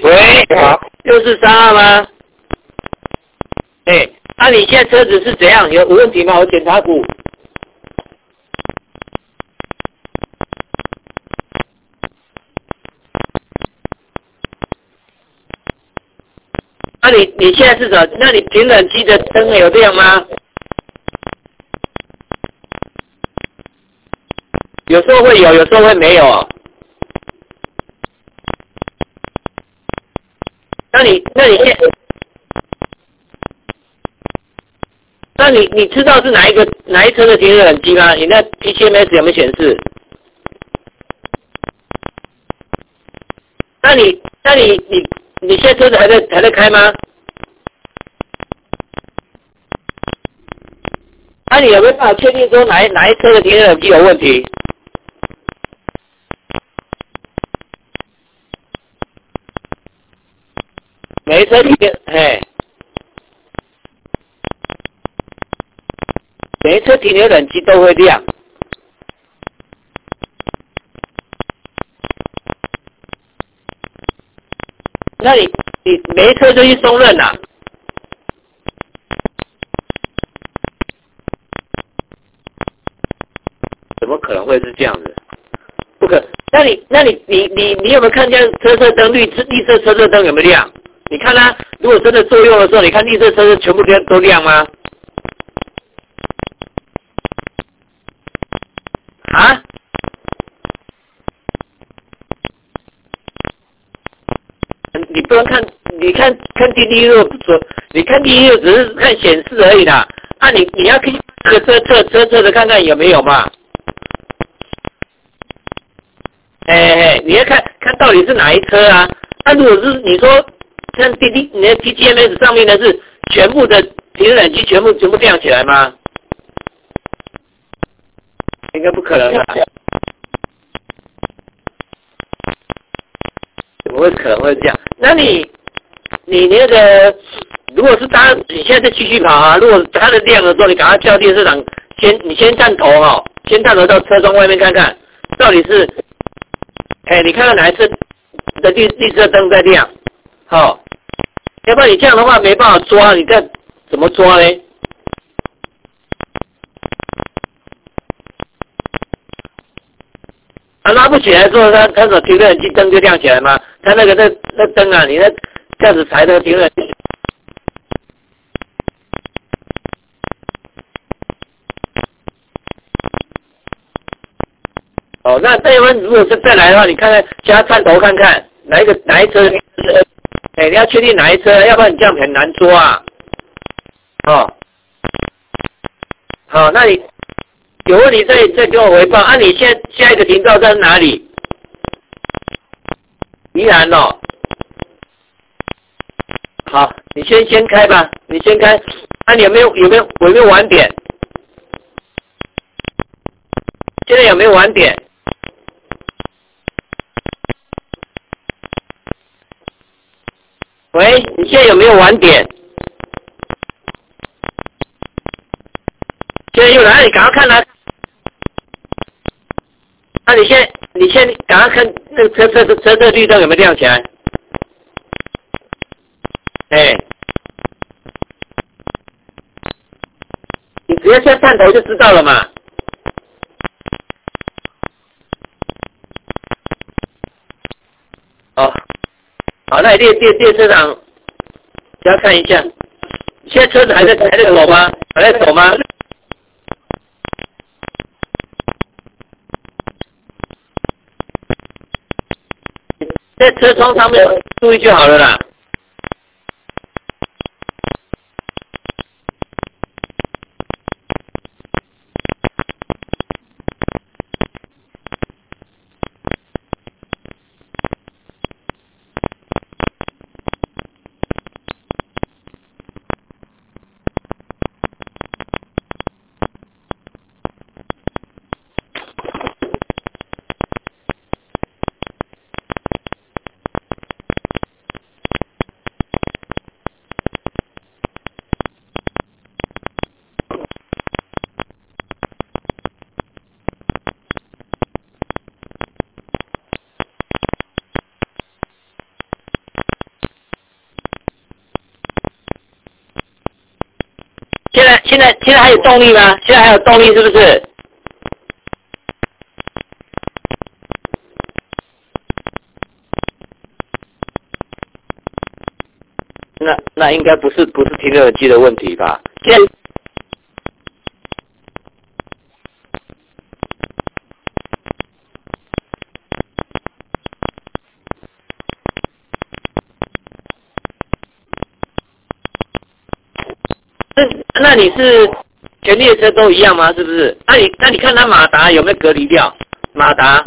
喂，好，643吗？哎，那你现在车子是怎样？有问题吗？我检查股。那你现在是什么？那你停冷机的灯有亮吗？有时候会有，有时候会没有哦。那你现，那你知道是哪一车的停冷机吗？你那 TCMS 有没有显示？那你现在车子还在开吗？那你有没有办法确定说哪一车的停冷机有问题？每一车每一车停留冷机都会亮。那你每一车就去松任啊？怎么可能会是这样子？不可。那你有没有看见车色灯绿色车色灯有没有亮？你看它，如果真的作用的时候，你看绿色车色全部都亮吗？啊？你不能看，你看滴滴六不准，你看滴滴六只是看显示而已啦。啊你要看这个车侧的看看有没有嘛？你要看到底是哪一车啊？那如果是你说像你的 TCMS 上面的是全部的停冷机全部亮起来吗？应该不可能吧？怎么会可能会这样？那你那个，如果是你现在继续跑啊，如果它的亮的时候，你赶快叫电视长你先探头哈，先探头到车窗外面看看，到底是，你看看哪一次的绿色灯在亮，好，要不然你这样的话没办法抓，你再怎么抓呢？拉不起来之后，它的停冷机灯就亮起来吗？它那灯啊，你那驾驶台的停冷机。哦，那这一问如果是再来的话，你看看加探头看看哪一车，你要确定哪一车，要不然你这样很难抓啊。好，那你有问题再跟我回报啊。你现在下一个停靠站是哪里？宜兰哦。好，你先开吧，你先开。你有没有晚点？现在有没有晚点？喂，你现在有没有晚点？现在又来，你赶快看他。你先赶快看那个车侧绿灯有没有亮起来？你直接先探头就知道了嘛。好，那列车长，要看一下，现在车子还在走吗？还在走吗？在车窗上面注意就好了啦。 现在还有动力吗？现在还有动力是不是？那应该不是听耳机的问题吧？那你是全列车都一样吗？是不是？那你看他马达有没有隔离掉？马达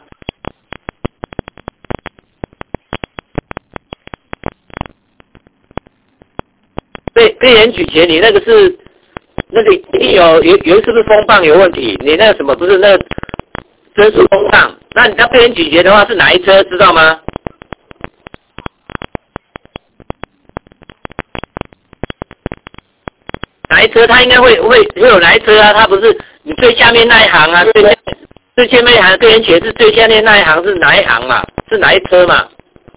被人举前，你那个是那个一定有是不是风棒有问题？你那个什么不是那个增速风棒？那你要被人举前的话是哪一车知道吗？哪一车它应该会有哪一车啊？它不是你最下面那一行啊？最前面一行被人写是最下面那一行是哪一行嘛？是哪一车嘛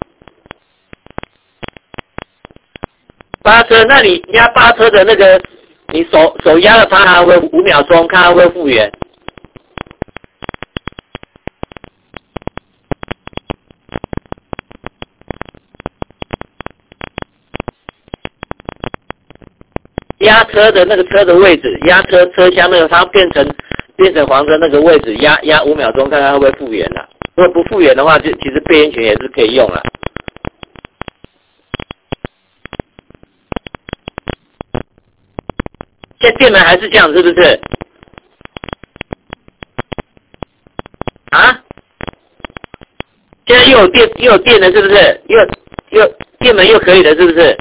？8车，那你压8车的那个，你手压了它还会5秒钟，看它会不会复原。压车的那个车的位置，压车厢那个它变成黄车那个位置，压5秒钟，看看会不会复原了。如果不复原的话，就其实备烟权也是可以用了。现在电门还是这样，是不是？啊？现在又有电了，是不是？又电门又可以了，是不是？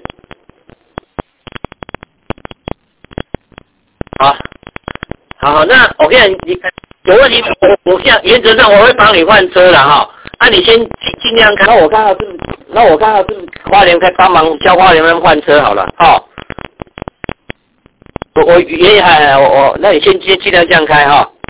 好，那我跟你有问题，我原则上我会帮你换车的哈。你先尽量看，那我看到是花莲可以帮忙叫花莲换车好了，哦。我那你先尽量这样开哈。